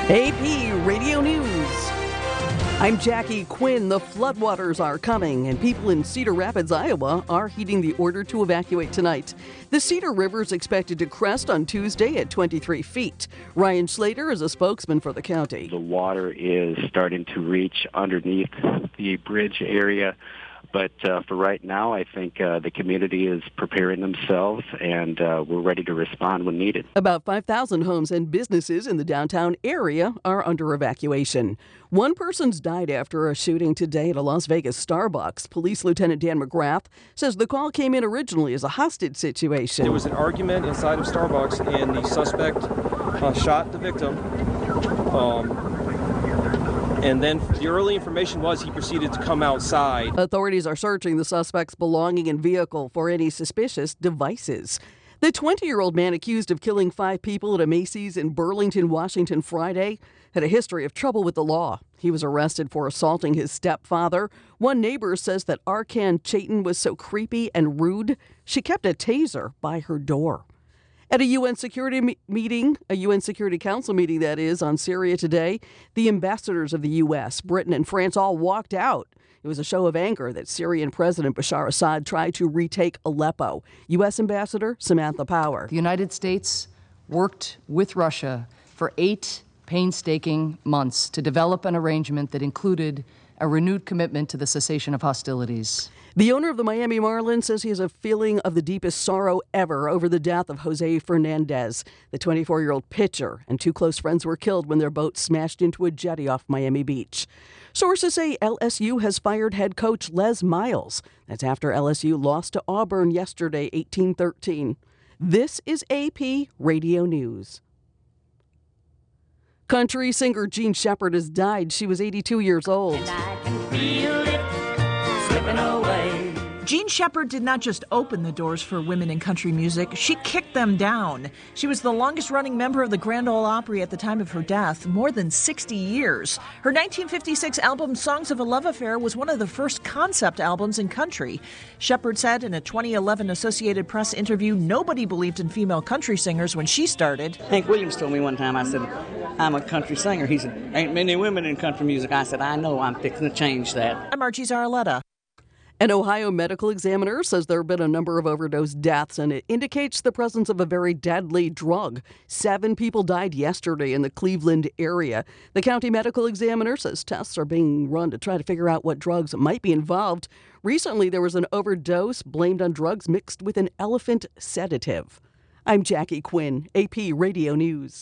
AP Radio News. I'm Jackie Quinn. The floodwaters are coming, and people in Cedar Rapids, Iowa, are heeding the order to evacuate tonight. The Cedar River is expected to crest on Tuesday at 23 feet. Ryan Slater is a spokesman for the county. The water is starting to reach underneath the bridge area. But for right now, I think the community is preparing themselves, and we're ready to respond when needed. About 5,000 homes and businesses in the downtown area are under evacuation. One person's died after a shooting today at a Las Vegas Starbucks. Police Lieutenant Dan McGrath says the call came in originally as a hostage situation. There was an argument inside of Starbucks, and the suspect shot the victim. And then the early information was he proceeded to come outside. Authorities are searching the suspect's belonging and vehicle for any suspicious devices. The 20-year-old man accused of killing 5 people at a Macy's in Burlington, Washington Friday had a history of trouble with the law. He was arrested for assaulting his stepfather. One neighbor says that Arkan Chaitin was so creepy and rude, she kept a taser by her door. At a UN Security meeting, a UN Security Council meeting that is, on Syria today, the ambassadors of the U.S., Britain, and France all walked out. It was a show of anger that Syrian President Bashar Assad tried to retake Aleppo. U.S. Ambassador Samantha Power. The United States worked with Russia for 8 painstaking months to develop an arrangement that included a renewed commitment to the cessation of hostilities. The owner of the Miami Marlins says he has a feeling of the deepest sorrow ever over the death of Jose Fernandez. The 24-year-old pitcher and 2 close friends were killed when their boat smashed into a jetty off Miami Beach. Sources say LSU has fired head coach Les Miles. That's after LSU lost to Auburn yesterday, 18-13. This is AP Radio News. Country singer Jean Shepard has died. She was 82 years old. And I can feel it slipping away. Jean Shepard did not just open the doors for women in country music, she kicked them down. She was the longest-running member of the Grand Ole Opry at the time of her death, more than 60 years. Her 1956 album Songs of a Love Affair was one of the first concept albums in country. Shepard said in a 2011 Associated Press interview, nobody believed in female country singers when she started. Hank Williams told me one time, I said, I'm a country singer. He said, ain't many women in country music. I said, I know, I'm fixing to change that. I'm Archie Zarletta. An Ohio medical examiner says there have been a number of overdose deaths, and it indicates the presence of a very deadly drug. 7 people died yesterday in the Cleveland area. The county medical examiner says tests are being run to try to figure out what drugs might be involved. Recently, there was an overdose blamed on drugs mixed with an elephant sedative. I'm Jackie Quinn, AP Radio News.